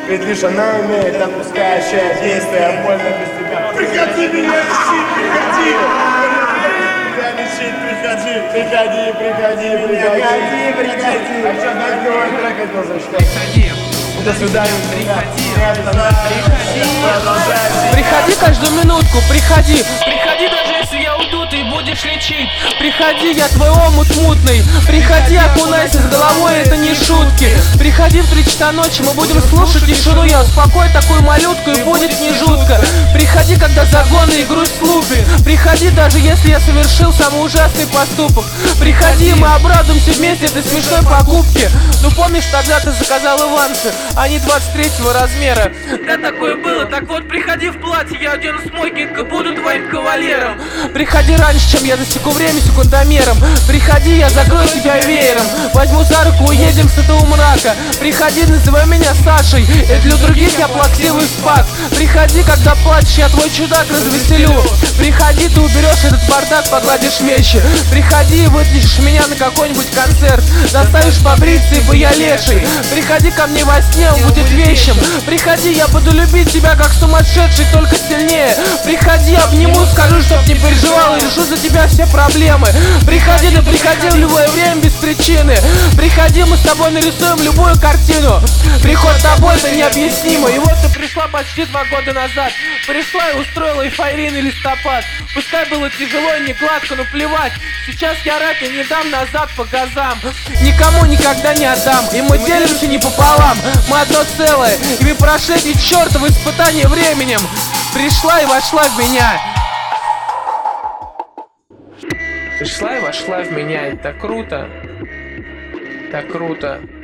Ведь лишь она умеет отпускающее действие, больно без тебя. Приходи меня лечить, приходи! Меня лечить, приходи! Приходи! А что, так твой трек хотел зачитать? Приходи, До свидания. приходи каждую минутку, приходи. Приходи, даже если я уйду, ты будешь лечить. Приходи, я твой омут мутный. Приходи, окунайся с головой, это не шутки. Приходи в 3 часа ночи, мы будем слушать тишину. Я успокою такую малютку и будет не жутко. Приходи, когда загоны и грусть в лупе. Приходи, даже если я совершил самый ужасный поступок. Приходи, мы обрадуемся вместе этой смешной покупке. Ну помнишь, тогда ты заказал иванцы, они 23-го размера. Да, такое было. Так вот, приходи в платье, я одену смокинг и буду твоим кавалером. Приходи раньше, чем я засеку время секундомером. Приходи, я закрою тебя веером. Возьму за руку, уедем с этого мрака. Приходи, называй меня Сашей, и для других я плаксивый спак. Приходи, когда плачешь, я твой чудак развеселю. Приходи, ты уберешь этот бардак, погладишь вещи. Приходи и вытлишь меня на какой-нибудь концерт. Заставишь побриться, ибо я леший. Приходи ко мне во сне, он будет вещим. Приходи, я буду любить тебя как сумасшедший, только сильнее. Приходи, обниму, скажу, чтоб не переживал, и решу за тебя все проблемы. Приходи, да приходи в любое время без причины. Приходи, мы с тобой нарисуем любую картину. Приход тобой это необъяснимо. И вот ты пришла почти 2 года назад. Пришла и устроила эйфорийный листопад. Пускай было тяжело и не гладко, но плевать. Сейчас я рэп и не дам назад по газам. Никому никогда не отдам. И мы делимся не пополам. Мы одно целое. И мы прошли эти чертовы испытания временем. Пришла и вошла в меня. Пришла и вошла в меня. Это так круто. Так круто.